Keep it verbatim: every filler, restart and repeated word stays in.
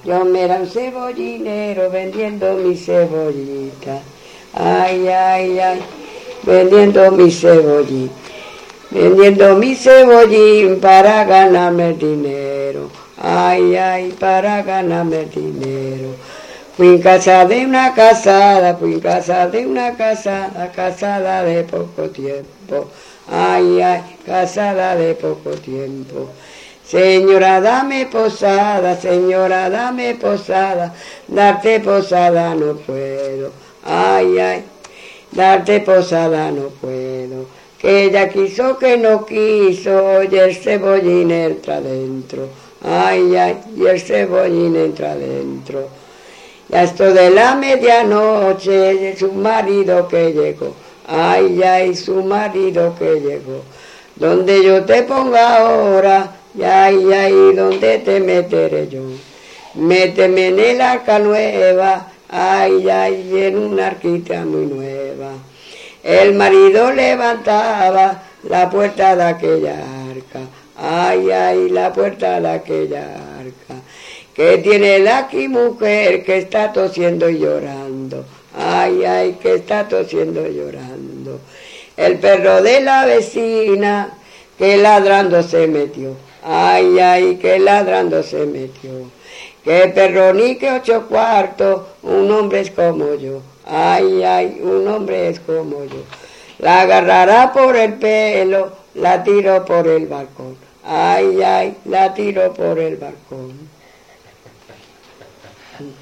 Yo me era un cebollinero vendiendo mi cebollita. Ay, ay, ay, vendiendo mi cebollita. Vendiendo mi cebollín para ganarme el dinero. Ay, ay, para ganarme el dinero. Fui en casa de una casada, fui en casa de una casada, casada de poco tiempo. Ay, ay, casada de poco tiempo. Señora, dame posada, señora, dame posada, darte posada no puedo. Ay, ay, darte posada no puedo. Que ella quiso que no quiso, y el cebollín entra adentro. Ay, ay, y el cebollín entra adentro. Ya esto de la medianoche, su marido que llegó. Ay, ay, su marido que llegó. Donde yo te ponga ahora, ay, ay, donde te meteré yo. Méteme en el arca nueva, ay, ay, en una arquita muy nueva. El marido levantaba la puerta de aquella arca, ay, ay, la puerta de aquella arca. Que tiene la aquí mujer que está tosiendo y llorando, ay, ay, que está tosiendo y llorando. El perro de la vecina que ladrando se metió, ay, ay, que ladrando se metió. Que perro ni que ocho cuartos, un hombre es como yo, ay, ay, un hombre es como yo. La agarrará por el pelo, la tiro por el balcón, ay, ay, la tiro por el balcón.